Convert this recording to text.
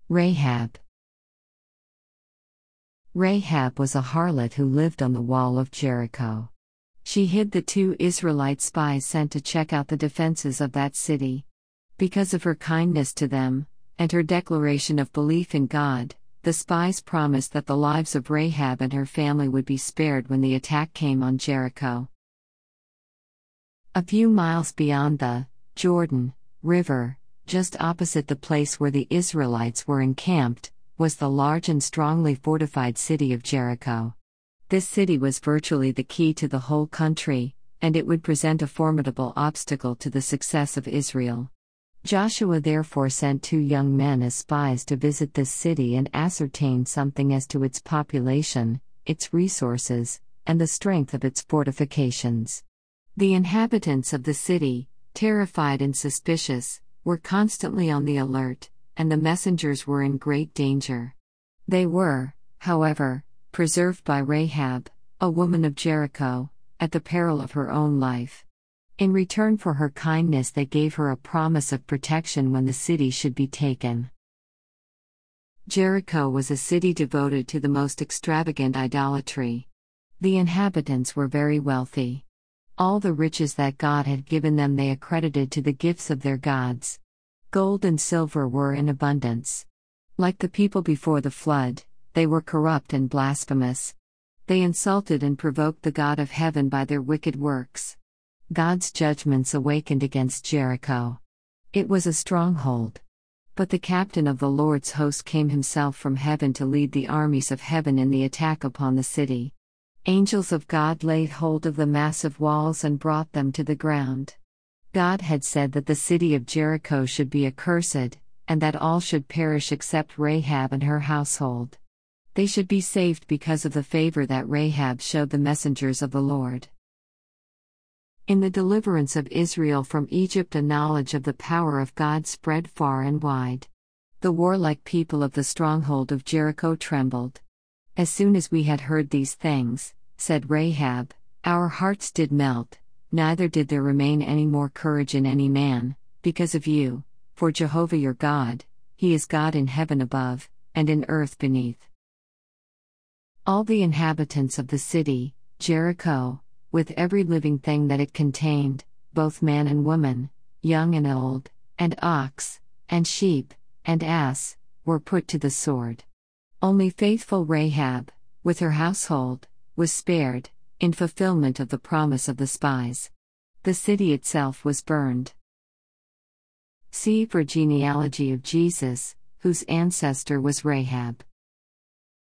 Rahab. Rahab was a harlot who lived on the wall of Jericho. She hid the 2 Israelite spies sent to check out the defenses of that city. Because of her kindness to them, and her declaration of belief in God, the spies promised that the lives of Rahab and her family would be spared when the attack came on Jericho. A few miles beyond the Jordan River, just opposite the place where the Israelites were encamped, was the large and strongly fortified city of Jericho. This city was virtually the key to the whole country, and it would present a formidable obstacle to the success of Israel. Joshua therefore sent 2 young men as spies to visit this city and ascertain something as to its population, its resources, and the strength of its fortifications. The inhabitants of the city, terrified and suspicious, were constantly on the alert, and the messengers were in great danger. They were, however, preserved by Rahab, a woman of Jericho, at the peril of her own life. In return for her kindness, they gave her a promise of protection when the city should be taken. Jericho was a city devoted to the most extravagant idolatry. The inhabitants were very wealthy. All the riches that God had given them they accredited to the gifts of their gods. Gold and silver were in abundance. Like the people before the flood, they were corrupt and blasphemous. They insulted and provoked the God of heaven by their wicked works. God's judgments awakened against Jericho. It was a stronghold. But the captain of the Lord's host came himself from heaven to lead the armies of heaven in the attack upon the city. Angels of God laid hold of the massive walls and brought them to the ground. God had said that the city of Jericho should be accursed, and that all should perish except Rahab and her household. They should be saved because of the favor that Rahab showed the messengers of the Lord. In the deliverance of Israel from Egypt, a knowledge of the power of God spread far and wide. The warlike people of the stronghold of Jericho trembled. As soon as we had heard these things, said Rahab, our hearts did melt, neither did there remain any more courage in any man, because of you, for Jehovah your God, He is God in heaven above, and in earth beneath. All the inhabitants of the city, Jericho, with every living thing that it contained, both man and woman, young and old, and ox, and sheep, and ass, were put to the sword. Only faithful Rahab, with her household, was spared, in fulfillment of the promise of the spies. The city itself was burned. See for genealogy of Jesus, whose ancestor was Rahab.